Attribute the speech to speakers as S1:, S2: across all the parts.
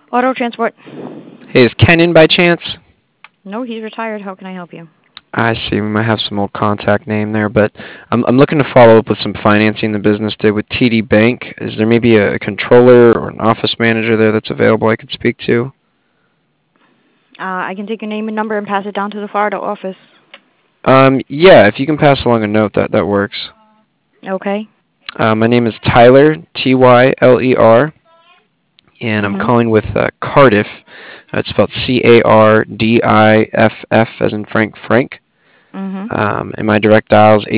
S1: Auto transport.
S2: Hey, is Ken in by chance?
S1: No, he's retired. How can I help you?
S2: I see. We might have some old contact name there, but I'm looking to follow up with some financing the business did with TD Bank. Is there maybe a controller or an office manager there that's available I could speak to?
S1: I can take your name and number and pass it down to the Florida office.
S2: Yeah, if you can pass along a note, that works.
S1: Okay.
S2: My name is Tyler, Tyler, and I'm
S1: Mhm.
S2: calling with Cardiff. It's spelled Cardiff, as in Frank.
S1: Mhm.
S2: And my direct dial is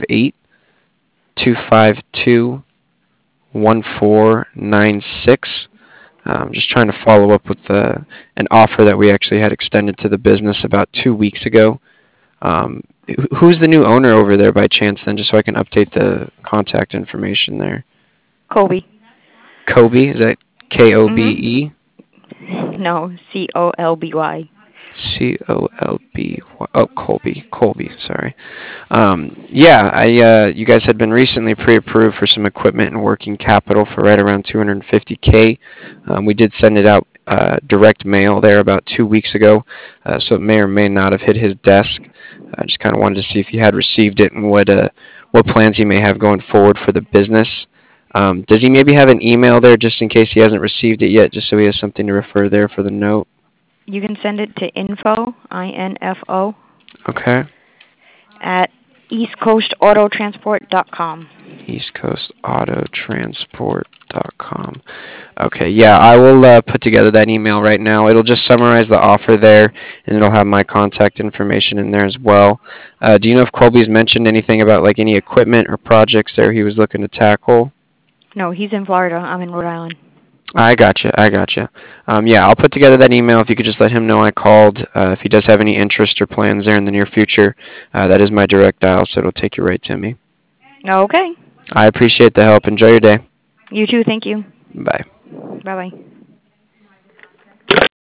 S2: 858-252-1496. Just trying to follow up with an offer that we actually had extended to the business about 2 weeks ago. Who's the new owner over there by chance then, just so I can update the contact information there?
S1: Colby.
S2: Kobe, is that
S1: Mhm.
S2: Kobe?
S1: No, Colby.
S2: Colby. Oh, Colby. Sorry. Yeah, you guys had been recently pre-approved for some equipment and working capital for right around 250K. We did send it out direct mail there about 2 weeks ago, so it may or may not have hit his desk. I just kind of wanted to see if he had received it and what plans he may have going forward for the business. Does he maybe have an email there just in case he hasn't received it yet, just so he has something to refer there for the note?
S1: You can send it to info
S2: Okay.
S1: at eastcoastautotransport.com.
S2: EastCoastAutoTransport.com. Okay, yeah, I will put together that email right now. It'll just summarize the offer there, and it'll have my contact information in there as well. Do you know if Colby's mentioned anything about like any equipment or projects there he was looking to tackle?
S1: No, he's in Florida. I'm in Rhode Island.
S2: I gotcha. I gotcha. Yeah, I'll put together that email if you could just let him know I called. If he does have any interest or plans there in the near future, that is my direct dial, so it'll take you right to me.
S1: Okay.
S2: I appreciate the help. Enjoy your day.
S1: You too. Thank you.
S2: Bye.
S1: Bye bye.